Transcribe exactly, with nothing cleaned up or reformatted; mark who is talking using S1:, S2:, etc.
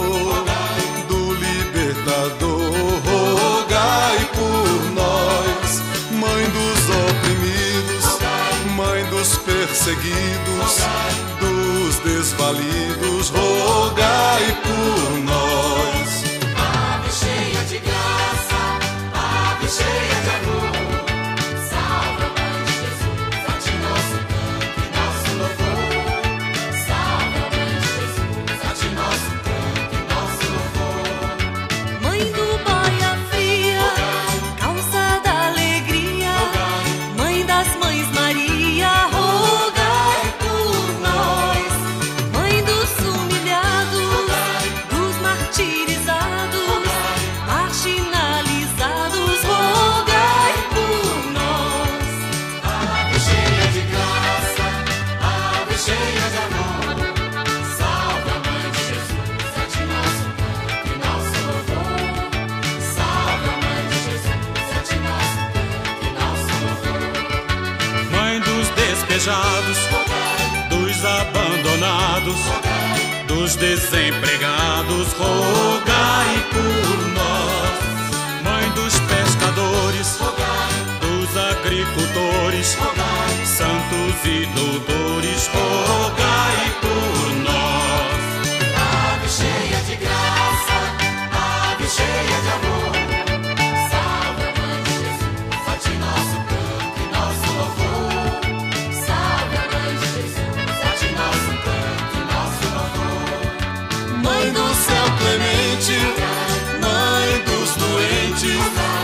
S1: amor do libertador, rogai por nós. Mãe dos oprimidos, mãe dos perseguidos, dos desvalidos, rogai por nós.
S2: Ave cheia de graça, ave cheia de amor, salve a Mãe de Jesus, a ti nosso canto e nosso louvor. Salve a Mãe de Jesus, a ti nosso canto e nosso louvor.
S3: Mãe do boia fria, causa da alegria, mãe das mães Maria, rogai por nós. Mãe dos humilhados, dos martirizados, marginalizados, rogai por nós.
S2: Ave cheia de graça, ave cheia de amor, salve a Mãe de Jesus, a ti nosso canto e nosso louvor. Salve a Mãe de Jesus, a ti nosso canto e nosso louvor.
S4: Mãe dos despejados, dos abandonados, dos desempregados, rogai por nós. Mãe dos pescadores, dos agricultores, santos e doutores, rogai por nós.
S2: Ave cheia de graça, ave cheia de amor, salve a Mãe de Jesus, a ti nosso canto e nosso louvor. Salve a Mãe de Jesus, a ti nosso canto e nosso louvor.
S1: Mãe do céu clemente, mãe dos doentes,